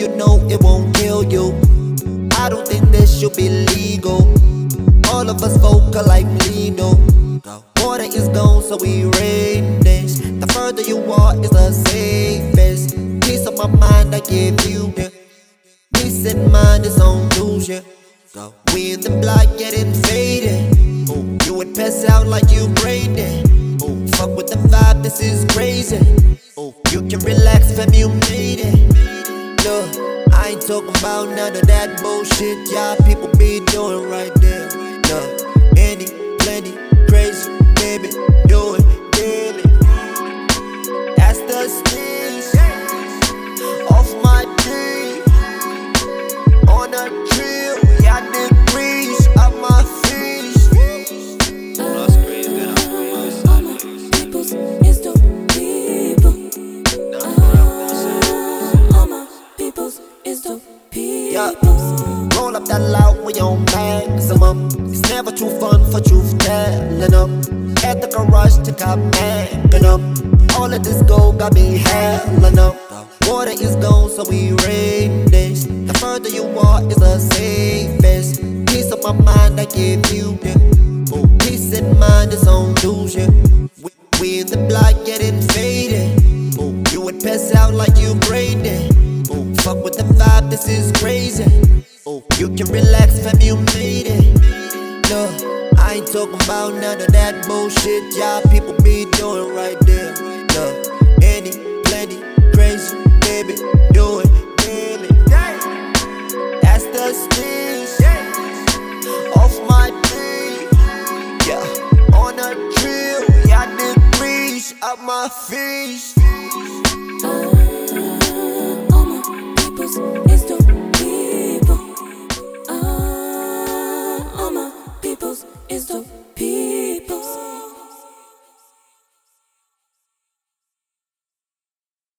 you know it won't kill you. I don't think this should be legal. All of us vocal like Lino. Water is gone, so we rain this. The further you walk is the safest. Peace of my mind I give you, yeah. Peace in mind is on news, yeah. We in the block getting faded. Ooh, you would pass out like you brain dead. Ooh, fuck with the vibe, this is crazy. Ooh, you can relax, fam, you made it. Look, I ain't talking about none of that bullshit y'all people be doing right there. Look, any, plenty, crazy, baby, do it daily. That's the sneeze off my tree. On a drill, yeah, degrees of my feast. That's crazy, that's crazy. All my peoples is the people. All my peoples is the Yeah. peoples. Roll up that loud with your maximum. It's never too fun for truth telling them. At the garage to cop Magnum. All of this gold got me hellin' up. Water is gone, so we rain this. The further you walk is the safest. Peace of my mind I give you, yeah. Oh, peace in mind is on news, yeah. We in the block getting faded. Oh, you would pass out like you brain dead. Oh, fuck with the vibe, this is crazy. Oh, you can relax, fam, you made it. Look, I ain't talking about none of that bullshit y'all people be doing right there. Look, any, plenty, crazy, baby, do it daily. That's the sneeze off my tree. Yeah, on a drill, yeah, degrees of my feast. All my peoples is the people. All my peoples is the